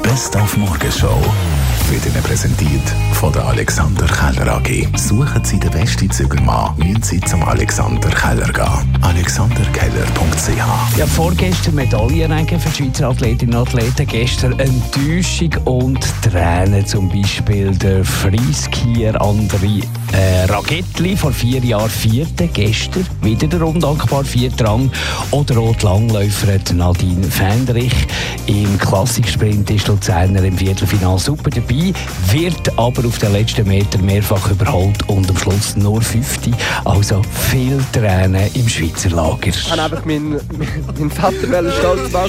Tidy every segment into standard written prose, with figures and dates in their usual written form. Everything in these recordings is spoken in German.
Best auf Morgenshow wird Ihnen präsentiert von der Alexander Keller AG. Suchen Sie den besten Zügelmann, müssen Sie zum Alexander Keller gehen. alexanderkeller.ch. Ja, vorgestern Medaillenränge für die Schweizer Athletinnen und Athleten. Gestern Enttäuschung und Tränen. Zum Beispiel der Freeskier André Ragettli, vor 4 Jahren Vierte. Gestern wieder der undankbar 4. Rang. Oder auch die Langläuferin Nadine Fendrich. Im Klassiksprint ist Luzerner im Viertelfinale super dabei, wird aber auf den letzten Meter mehrfach überholt und am Schluss nur 5. Also viel Tränen im Schweizer Lager. Ich wollte einfach meinen Vater stolz machen.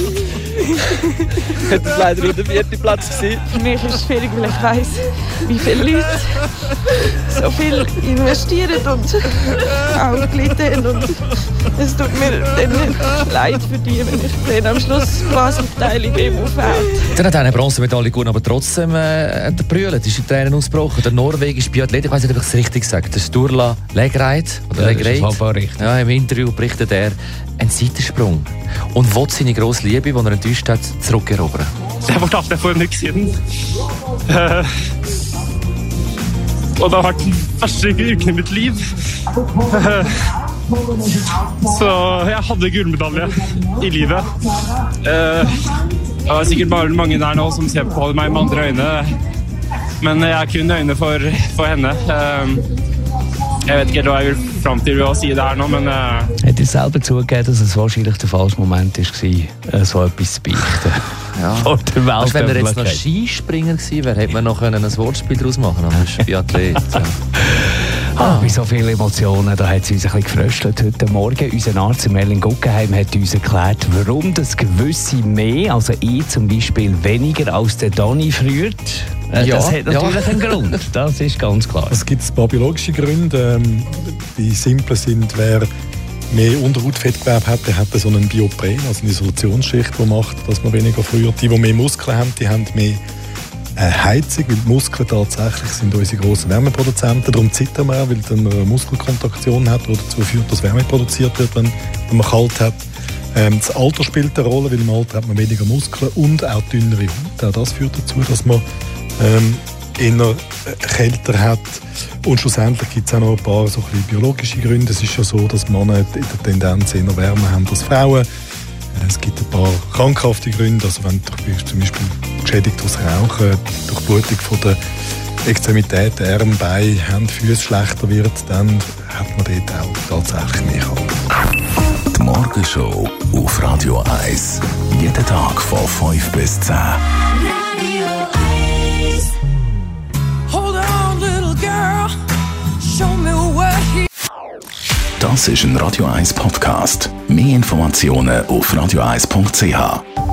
Das war leider nur der 4. Platz. Für mich ist es schwierig, weil ich weiss, wie viele Leute so viel investieren und auch gelitten. Und es tut mir dann leid für die, wenn ich dann am Schluss quasi Teile im Aufwärts. Dann hat eine Bronzemedaille gewonnen, aber trotzdem der Brüllen ist in Tränen ausgebrochen. Der norwegische Biathlet, ich weiss nicht, ob ich es richtig sage, der Sturla Legreit, oder Legreit, ja, im Interview berichtet er einen Seitensprung und will seine grosse Liebe, die er enttäuscht hat, zurückerobern. Det var klart jeg får niks siden. Og det har vært den første uken i mitt liv. Så jeg hadde gullmedalje i livet. Det var sikkert bare mange der nå som ser på meg med andre øyne. Men jeg har kun øyne for henne. Jeg vet ikke helt hva jeg vil fram til å si det her nå, men... Hat er selber zugegeben, dass es wahrscheinlich der falsche Moment war, so etwas zu beichten? Ja. Vor der Welt. Wenn er jetzt noch Skispringer gewesen wäre, hätte man noch ein Wortspiel daraus machen können. Aber er ist Biathlet. Bei so vielen Emotionen, da hat es uns ein bisschen gefröstelt heute Morgen. Unser Arzt Merlin Guggenheim hat uns erklärt, warum das gewisse mehr, also ich zum Beispiel weniger als der Dani früher. Das hat natürlich einen Grund, das ist ganz klar. Es gibt ein paar biologische Gründe. Die simplen sind, wer mehr Unterhautfettgewebe hat, der hat so einen Biopren, also eine Isolationsschicht, die macht, dass man weniger friert. Die mehr Muskeln haben, die haben mehr Heizung, weil die Muskeln tatsächlich sind unsere grossen Wärmeproduzenten. Darum zittern wir, weil dann eine Muskelkontraktion hat, die dazu führt, dass Wärme produziert wird, wenn man kalt hat. Das Alter spielt eine Rolle, weil im Alter hat man weniger Muskeln und auch dünnere Haut. Auch das führt dazu, dass man eher kälter hat. Und schlussendlich gibt es auch noch ein paar so ein biologische Gründe. Es ist ja so, dass Männer in der Tendenz eher Wärme haben als Frauen. Es gibt ein paar krankhafte Gründe. Also wenn zum Beispiel geschädigt aus Rauchen, Durchblutung von der Extremitäten, Arme, Beine, Hände, Füße schlechter wird, dann hat man dort auch tatsächlich mehr kalt. Die Morgenshow auf Radio 1. Jeden Tag von 5 bis 10. Das ist ein Radio 1 Podcast. Mehr Informationen auf radio1.ch.